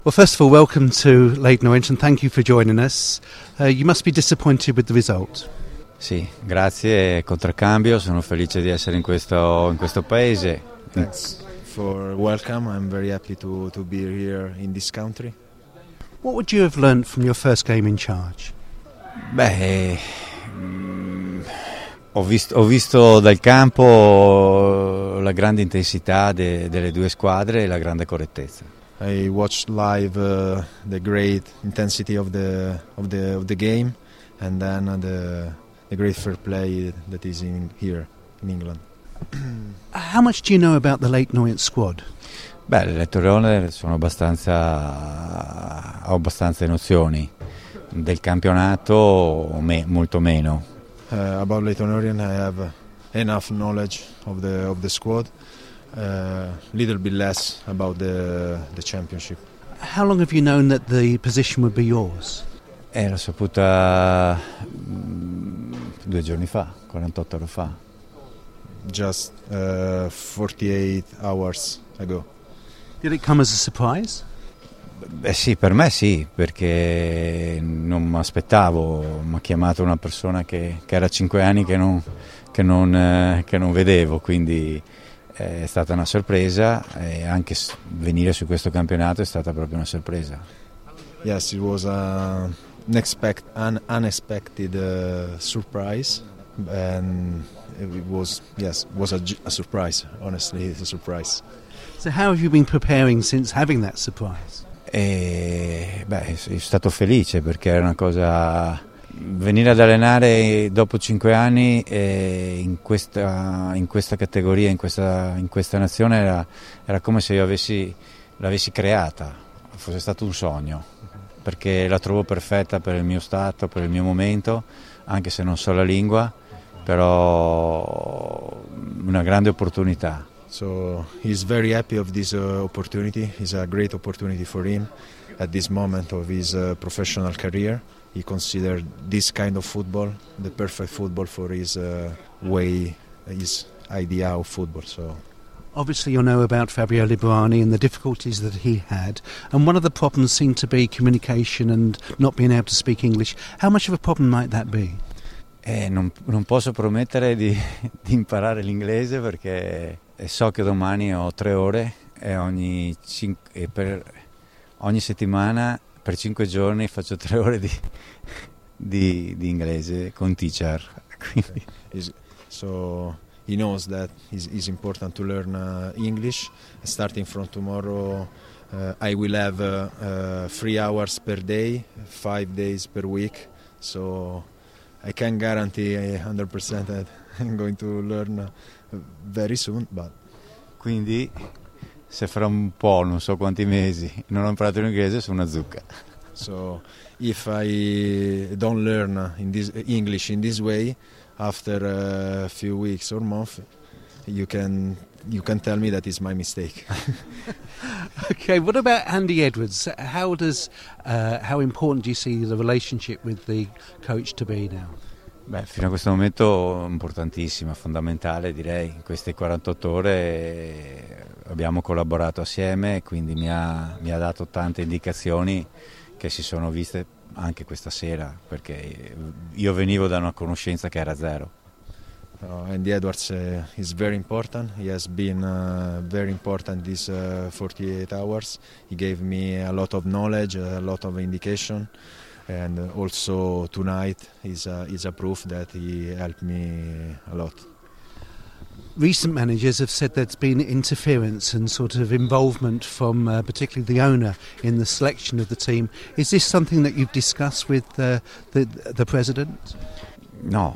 Well, first of all, welcome to Leyton Orient and thank you for joining us. You must be disappointed with the result. Sì, grazie, contraccambio, sono felice di essere in questo paese. Thanks for welcome. I'm very happy to be here in this country. What would you have learnt from your first game in charge? Beh, ho visto dal campo la grande intensità delle due squadre e la grande correttezza. I watched live the great intensity of the game, and then the great fair play that is here in England. How much do you know about the Leyton Orient squad? Beh, le Lettorione ho abbastanza nozioni del campionato, molto meno. About Leyton Orient, I have enough knowledge of the squad. Little bit less about the championship. How long have you known that the position would be yours? L'ho saputa 2 giorni fa, 48 ore fa. Just 48 hours ago. Did it come as a surprise? Beh sì, per me sì, perché non mi aspettavo, mi ha chiamato una persona che era 5 anni che non vedevo, quindi è stata una sorpresa e anche venire su questo campionato è stata proprio una sorpresa. Yes, it was an unexpected surprise, and it was a surprise. Honestly, it's a surprise. So how have you been preparing since having that surprise? Sono stato felice perché era una cosa. Venire ad allenare dopo 5 anni in questa categoria, in questa nazione era come se io l'avessi creata, fosse stato un sogno, perché la trovo perfetta per il mio stato, per il mio momento, anche se non so la lingua, però una grande opportunità. So he's very happy of this opportunity. It's a great opportunity for him at this moment of his professional career. He considered this kind of football the perfect football for his his idea of football. So, obviously you know about Fabio Liberani and the difficulties that he had, and one of the problems seemed to be communication and not being able to speak English. How much of a problem might that be? Non posso promettere di imparare l'inglese perché so che domani ho 3 ore e per ogni settimana per 5 giorni faccio 3 ore di inglese con teacher. So he knows that it's important to learn English. Starting from tomorrow, I will have 3 hours per day, 5 days per week. So I can guarantee 100% that I'm going to learn very soon. But quindi se fra un po', non so quanti mesi, non ho imparato l'inglese, sono una zucca. So if I don't learn English in this way, after a few weeks or months, you can tell me that is my mistake. Okay, what about Andy Edwards? How important do you see the relationship with the coach to be now? Beh, fino a questo momento importantissima, fondamentale direi. In queste 48 ore abbiamo collaborato assieme, quindi mi ha dato tante indicazioni che si sono viste anche questa sera, perché io venivo da una conoscenza che era zero. Andy Edwards is very important. He has been very important these 48 hours. He gave me a lot of knowledge, a lot of indication. And also tonight is a proof that he helped me a lot. Recent managers have said there's been interference and sort of involvement from particularly the owner in the selection of the team. Is this something that you've discussed with the president? No,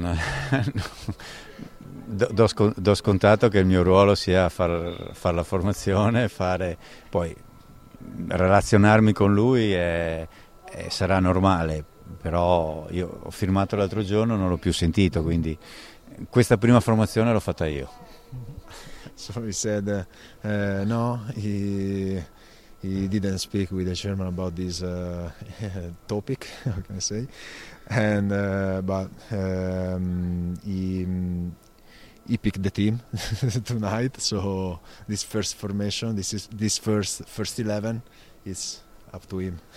do scontato che il mio ruolo sia far la formazione, poi relazionarmi con lui sarà normale, però io ho firmato l'altro giorno, non l'ho più sentito, quindi questa prima formazione l'ho fatta io. So he said no, he didn't speak with the chairman about this topic, how can I say, and but he picked the team tonight. So this first formation, this first 11, it's up to him.